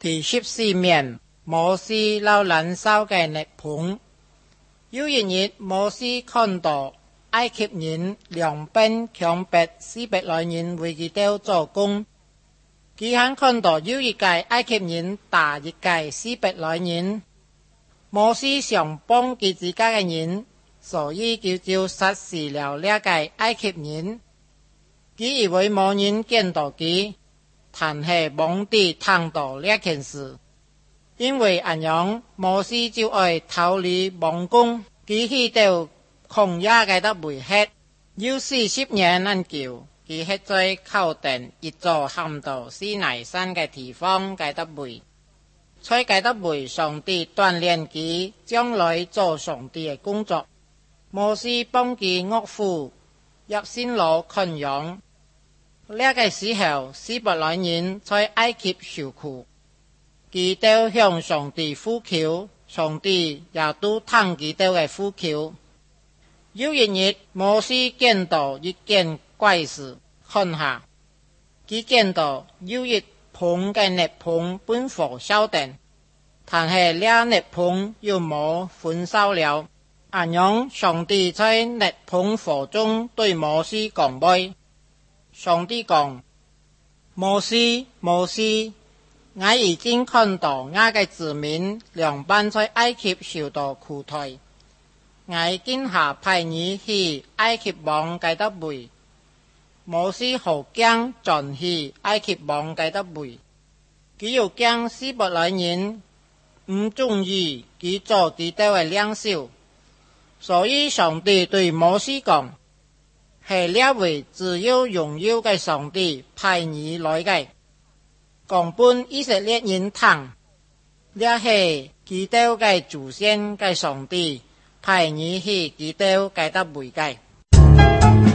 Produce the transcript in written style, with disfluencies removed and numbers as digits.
第14面，摩西留燃烧嘅熱盆。有一日，摩西看到埃及人兩邊強迫400來人為佢哋做工。佢還看到有一個埃及人打一個400來人。摩西想幫佢自家嘅人，所以佢就殺死了呢個埃及人。佢以為冇人見到佢，但係蒙地聽到呢件事，因為咁樣，摩西就愛逃離蒙宮，佢去到曠野嘅得為乞，有40年咁久，佢乞在靠近一座喊到西奈山嘅地方嘅得為，在嘅得為上帝鍛鍊佢將來做上帝嘅工作。摩西幫佢岳父入先攞看羊。呢個時候，400來人在埃及受苦，佢哋向上帝呼求，上帝也都聽佢哋嘅呼求。有一日，摩西見到一件怪事，看下，佢見到有一盆嘅熱盆本火燒定，但係呢熱盆又冇焚燒了。咁樣，上帝在熱盆火中對摩西講話。上帝講：摩西，摩西，我已經看到我嘅子民兩班在埃及受到苦待，我今下派你去埃及王嘅得位。摩西好驚轉去埃及王嘅得位，佢又驚400來人唔中意佢做佢哋嘅領袖，所以上帝對摩西講：係呢位只有榮耀嘅上帝派你來嘅，講本以色列人聽，呢係佢哋嘅祖先嘅上帝派你去佢哋嘅得位嘅。